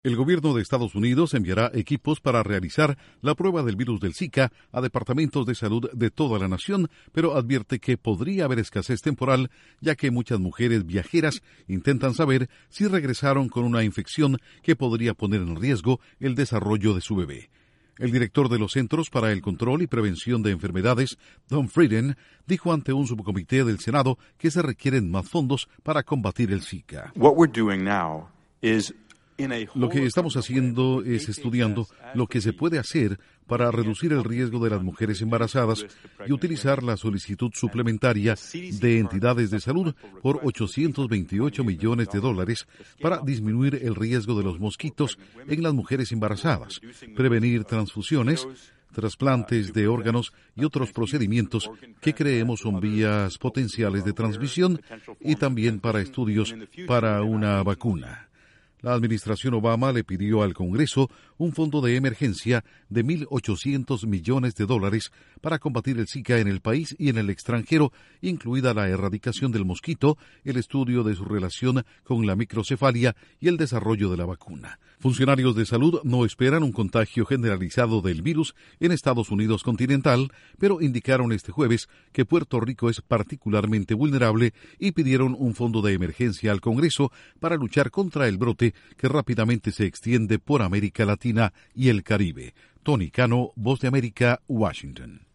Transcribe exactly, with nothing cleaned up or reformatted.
El gobierno de Estados Unidos enviará equipos para realizar la prueba del virus del Zika a departamentos de salud de toda la nación, pero advierte que podría haber escasez temporal, ya que muchas mujeres viajeras intentan saber si regresaron con una infección que podría poner en riesgo el desarrollo de su bebé. El director de los Centros para el Control y Prevención de Enfermedades, Don Frieden, dijo ante un subcomité del Senado que se requieren más fondos para combatir el Zika. What we're doing now is Lo que estamos haciendo es estudiando lo que se puede hacer para reducir el riesgo de las mujeres embarazadas y utilizar la solicitud suplementaria de entidades de salud por ochocientos veintiocho millones de dólares para disminuir el riesgo de los mosquitos en las mujeres embarazadas, prevenir transfusiones, trasplantes de órganos y otros procedimientos que creemos son vías potenciales de transmisión y también para estudios para una vacuna. La administración Obama le pidió al Congreso un fondo de emergencia de mil ochocientos millones de dólares para combatir el Zika en el país y en el extranjero, incluida la erradicación del mosquito, el estudio de su relación con la microcefalia y el desarrollo de la vacuna. Funcionarios de salud no esperan un contagio generalizado del virus en Estados Unidos continental, pero indicaron este jueves que Puerto Rico es particularmente vulnerable y pidieron un fondo de emergencia al Congreso para luchar contra el brote que rápidamente se extiende por América Latina y el Caribe. Tony Cano, Voz de América, Washington.